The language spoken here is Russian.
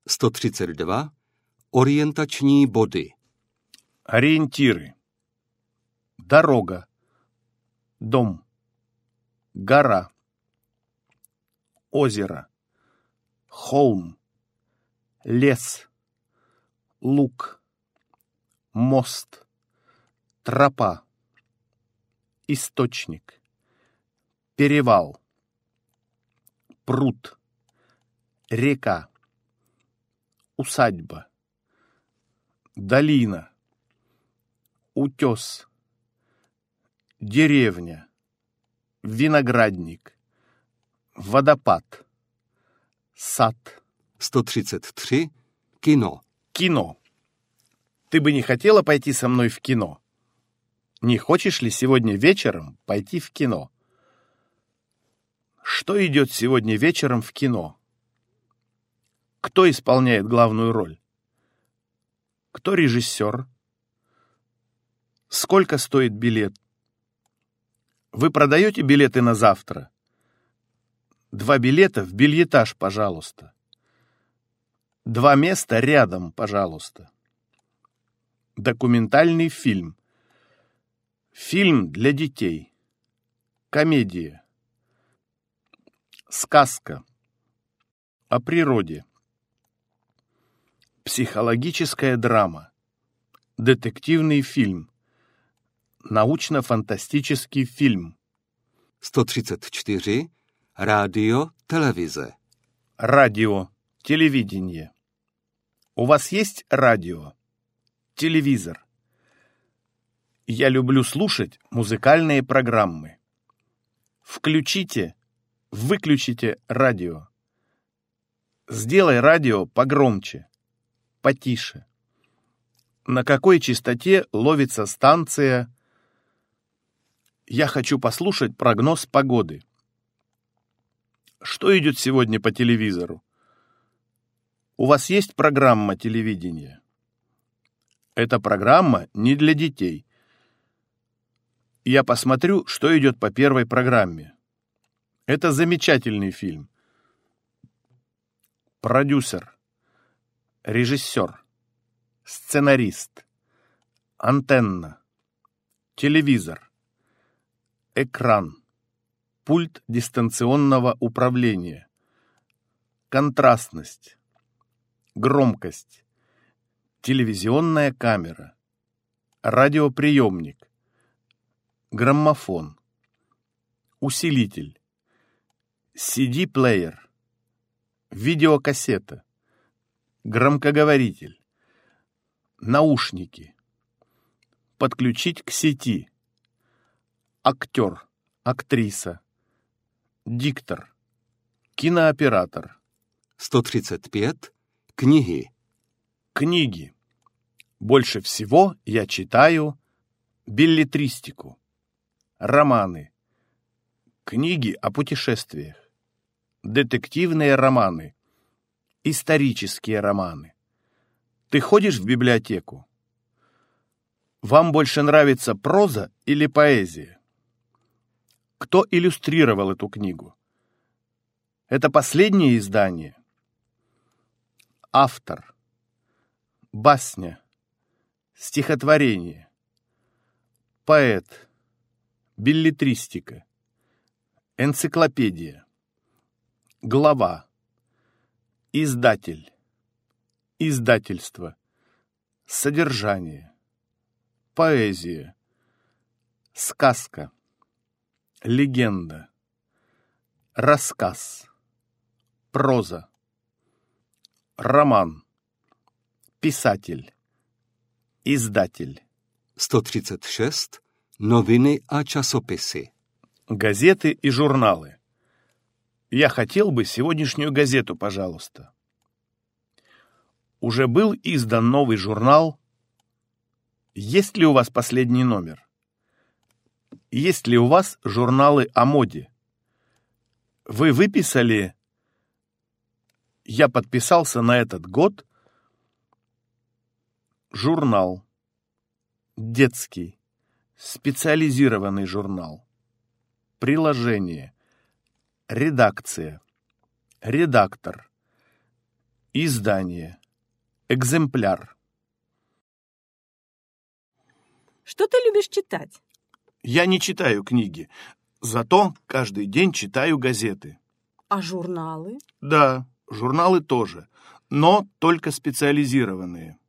132. Orientační body. Ориентиры. Дорога. Дом. Гора. Озеро. Холм. Лес. Луг. Мост. Тропа. Источник. Перевал. Пруд. Река. Усадьба. Долина. Утес. Деревня. Виноградник. Водопад. Сад. 133. Kino. Кино. Ты бы не хотела пойти со мной в кино? Не хочешь ли сегодня вечером пойти в кино? Что идет сегодня вечером в кино? Кто исполняет главную роль? Кто режиссер? Сколько стоит билет? Вы продаете билеты на завтра? 2 билета в бильетаж, пожалуйста. 2 места рядом, пожалуйста. Документальный фильм. Фильм для детей. Комедия. Сказка. О природе. Психологическая драма. Детективный фильм. Научно-фантастический фильм. 134. Rádio, televize. Радио. Телевидение. У вас есть радио? Телевизор. Я люблю слушать музыкальные программы. Включите, выключите радио. Сделай радио погромче, потише. На какой частоте ловится станция? Я хочу послушать прогноз погоды. Что идет сегодня по телевизору? У вас есть программа телевидения? Эта программа не для детей. Я посмотрю, что идет по первой программе. Это замечательный фильм. Продюсер. Режиссер. Сценарист. Антенна. Телевизор. Экран. Пульт дистанционного управления. Контрастность. Громкость. Телевизионная камера. Радиоприемник. Граммофон. Усилитель. CD-плеер. Видеокассета. Громкоговоритель. Наушники. Подключить к сети. Актер. Актриса. Диктор. Кинооператор. 135. Knihy. Книги. Больше всего я читаю беллетристику. Романы. Книги о путешествиях. Детективные романы. Исторические романы. Ты ходишь в библиотеку? Вам больше нравится проза или поэзия? Кто иллюстрировал эту книгу? Это последнее издание? Автор. Басня. Стихотворение. Поэт. Беллетристика. Энциклопедия. Глава. Издатель. Издательство. Содержание. Поэзия. Сказка. Легенда. Рассказ. Проза. Роман. Писатель. Издатель. 136. Noviny a časopisy. Газеты и журналы. Я хотел бы сегодняшнюю газету, пожалуйста. Уже был издан новый журнал. Есть ли у вас последний номер? Есть ли у вас журналы о моде? Вы выписали... Я подписался на этот год. Журнал. Детский. Специализированный журнал. Приложение. Редакция. Редактор. Издание. Экземпляр. Что ты любишь читать? Я не читаю книги, зато каждый день читаю газеты. А журналы? Да, журналы тоже, но только специализированные.